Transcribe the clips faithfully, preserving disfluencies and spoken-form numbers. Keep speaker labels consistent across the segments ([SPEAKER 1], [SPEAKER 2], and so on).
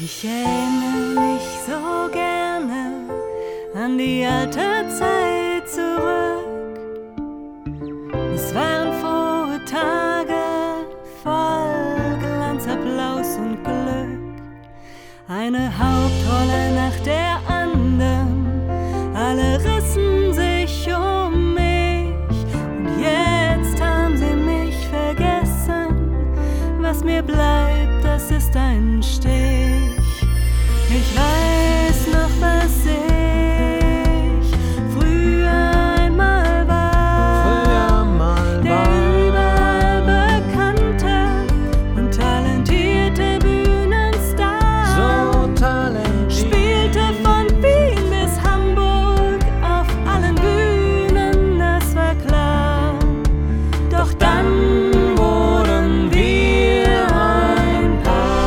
[SPEAKER 1] Ich erinnere mich so gerne an die alte Zeit zurück. Es waren frohe Tage, voll Glanz, Applaus und Glück. Eine Hauptrolle nach der anderen, alle rissen sich um mich. Und jetzt haben sie mich vergessen. Was mir bleibt, das ist ein Stich. Ich weiß noch, was ich früher einmal war.
[SPEAKER 2] Früher mal
[SPEAKER 1] Der
[SPEAKER 2] war
[SPEAKER 1] überall bekannte und talentierte Bühnenstar.
[SPEAKER 2] so talentiert.
[SPEAKER 1] Spielte von Wien bis Hamburg auf allen Bühnen, das war klar. Doch dann wurden wir ein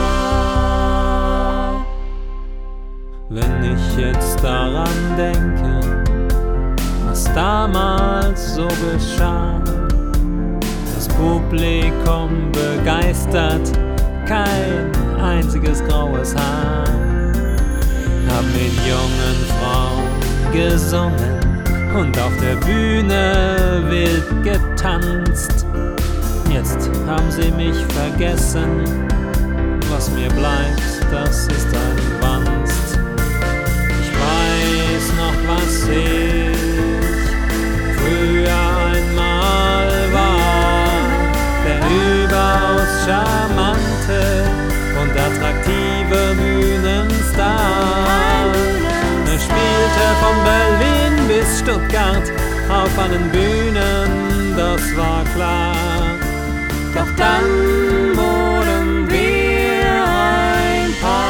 [SPEAKER 1] Paar.
[SPEAKER 2] Wenn ich jetzt daran denke, was damals so geschah, das Publikum begeistert, kein einziges graues Haar, haben mit jungen Frauen gesungen und auf der Bühne wild getanzt. Jetzt haben sie mich vergessen, was mir bleibt, das ist ein Wanst. Ich weiß noch, was ich früher einmal war, der überaus charmante und attraktive Bühnenstar. Er spielte von Berlin bis Stuttgart auf allen Bühnen, das war klar. Doch dann wurden wir ein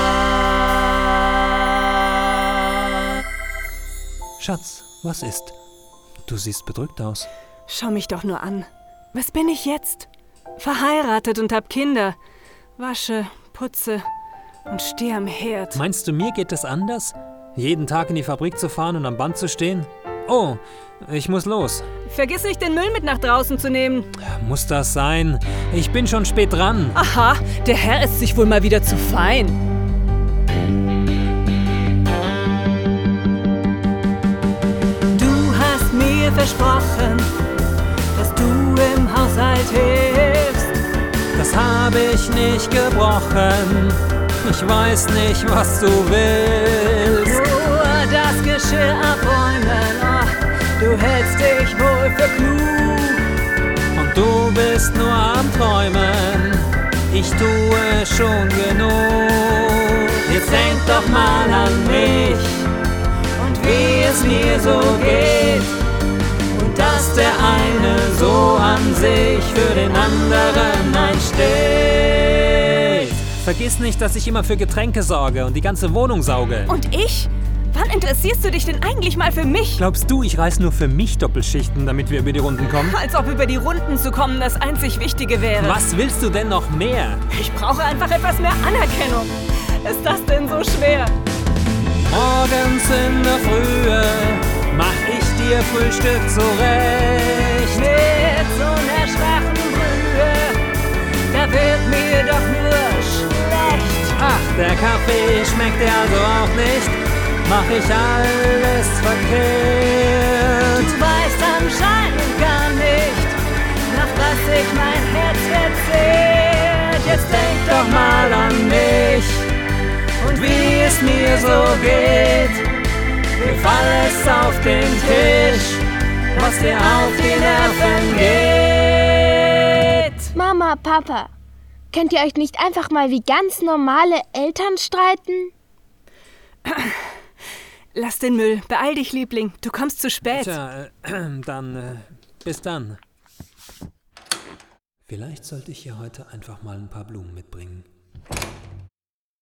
[SPEAKER 2] Paar. Schatz, was ist? Du siehst bedrückt aus.
[SPEAKER 1] Schau mich doch nur an. Was bin ich jetzt? Verheiratet und hab Kinder. Wasche, putze und stehe am Herd.
[SPEAKER 2] Meinst du, mir geht es anders? Jeden Tag in die Fabrik zu fahren und am Band zu stehen? Oh, ich muss los.
[SPEAKER 1] Vergiss nicht, den Müll mit nach draußen zu nehmen.
[SPEAKER 2] Muss das sein? Ich bin schon spät dran.
[SPEAKER 1] Aha, der Herr ist sich wohl mal wieder zu fein. Du hast mir versprochen, dass du im Haushalt hilfst.
[SPEAKER 2] Das habe ich nicht gebrochen. Ich weiß nicht, was du willst.
[SPEAKER 1] Nur das Geschirr abräumen, oh, du hältst dich wohl für klug.
[SPEAKER 2] Und du bist nur am Träumen. Ich tue schon genug. Jetzt denk doch mal an mich und wie es mir so geht. Und dass der eine so an sich für den anderen einsteht. Vergiss nicht, dass ich immer für Getränke sorge und die ganze Wohnung sauge.
[SPEAKER 1] Und ich? Wann interessierst du dich denn eigentlich mal für mich?
[SPEAKER 2] Glaubst du, ich reiß nur für mich Doppelschichten, damit wir über die Runden kommen?
[SPEAKER 1] Als ob über die Runden zu kommen das einzig Wichtige wäre.
[SPEAKER 2] Was willst du denn noch mehr?
[SPEAKER 1] Ich brauche einfach etwas mehr Anerkennung. Ist das denn so schwer?
[SPEAKER 2] Morgens in der Frühe mach ich dir Frühstück zurecht.
[SPEAKER 1] Mit so einer schwachen Brühe, da wird mir doch nur schlecht.
[SPEAKER 2] Ach, der Kaffee schmeckt dir also auch nicht. Mach ich alles verkehrt.
[SPEAKER 1] Du weißt anscheinend gar nicht, nach was sich mein Herz verzehrt. Jetzt denk doch mal an mich und wie es mir so geht. Mir fall es auf den Tisch, was dir auf die Nerven geht.
[SPEAKER 3] Mama, Papa, könnt ihr euch nicht einfach mal wie ganz normale Eltern streiten?
[SPEAKER 1] Lass den Müll. Beeil dich, Liebling. Du kommst zu spät.
[SPEAKER 2] Tja, äh, dann äh, bis dann. Vielleicht sollte ich ihr heute einfach mal ein paar Blumen mitbringen.